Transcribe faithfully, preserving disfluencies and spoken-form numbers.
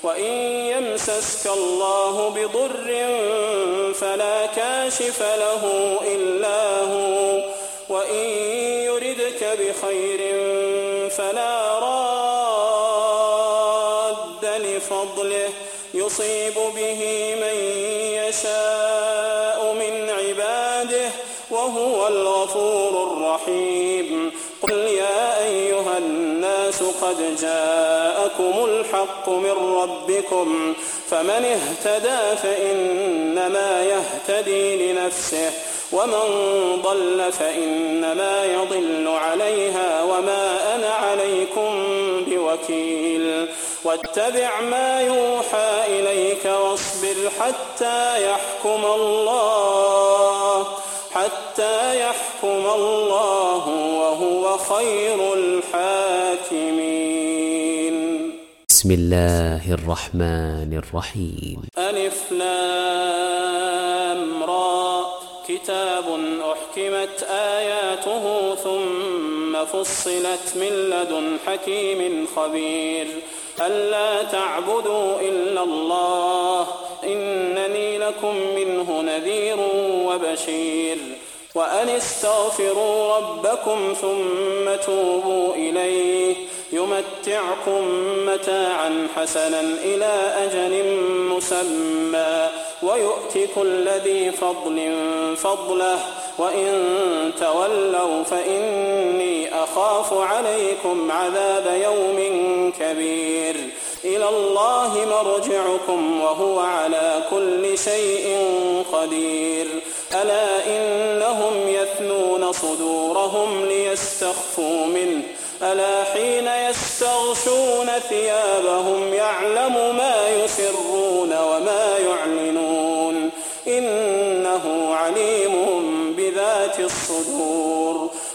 وإن يمسسك الله بضر فلا كاشف له إلا هو وإن يردك بخير فلا راد لفضله يصيب به من يشاء من عباده وهو الغفور الرحيم. قل يا أيها الناس قد جاءكم الحق من ربكم فمن اهتدى فإنما يهتدي لنفسه ومن ضل فإنما يضل عليها وما أنا عليكم بوكيل. واتبع ما يوحى إليك واصبر حتى يحكم الله حتى يحكم الله وهو خير الحاكمين. بسم الله الرحمن الرحيم. ألف لام را كتاب أحكمت آياته ثم فصلت من لدن حكيم خبير ألا تعبدوا إلا الله إنني لكم منه نذير وبشير. وأن استغفروا ربكم ثم توبوا إليه يمتعكم متاعا حسنا إلى أجل مسمى ويؤتي كل ذي فضل فضله وإن تولوا فإني أخاف عليكم عذاب يوم كبير. إلى الله مرجعكم وهو على كل شيء قدير. ألا إنهم يثنون صدورهم ليستخفوا منه ألا حين يستغشون ثيابهم يعلم ما يسرون وما يعلنون إنه عليم بذات الصدور.